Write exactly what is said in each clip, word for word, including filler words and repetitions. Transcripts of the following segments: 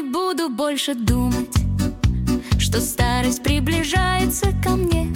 буду больше думать, что старость приближается ко мне.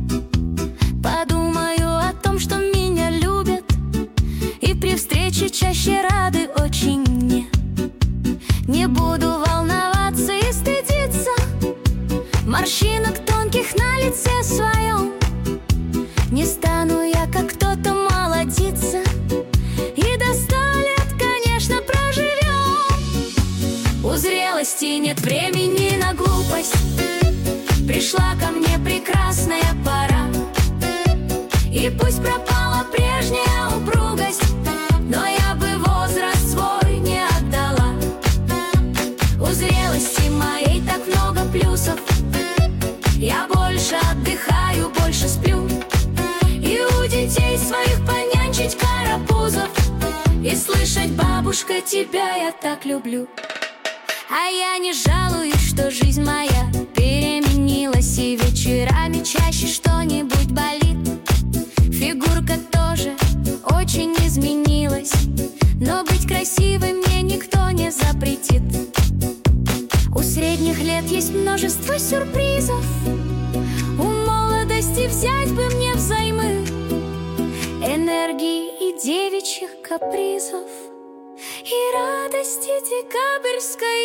Подумаю о том, что меня любят, и при встрече чаще рады очень мне. Не буду волноваться и стыдиться морщинок тонких на лице своем. Не стану я, как кто-то, молодиться, и до ста лет, конечно, проживем. У зрелости нет времени на глупость, пришла ко мне прекрасная пора. И пусть пропала прежняя упругость, но я бы возраст свой не отдала. У зрелости моей так много плюсов, я больше отдыхаю, больше сплю. И у детей своих понянчить карапузов, и слышать: бабушка, тебя я так люблю. А я не жалуюсь, что жизнь моя переменилась, и вечерами чаще что-нибудь болит. Фигурка тоже очень изменилась, но быть красивой мне никто не запретит. У средних лет есть множество сюрпризов, у молодости взять бы мне взаймы энергии и девичьих капризов, и радости декабрьской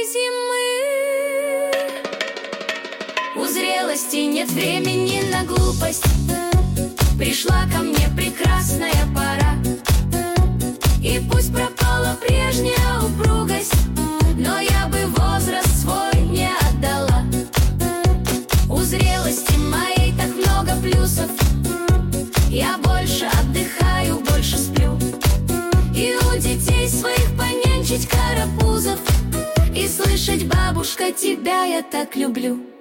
зимы. У зрелости нет времени на глупость, пришла ко мне прекрасная пора. И пусть пропала прежняя упругость, но я бы возраст свой не отдала. У зрелости моей так много плюсов, я больше отдыхаю, больше сплю. И у детей своих понянчить карапузов, и слышать: бабушка, тебя я так люблю.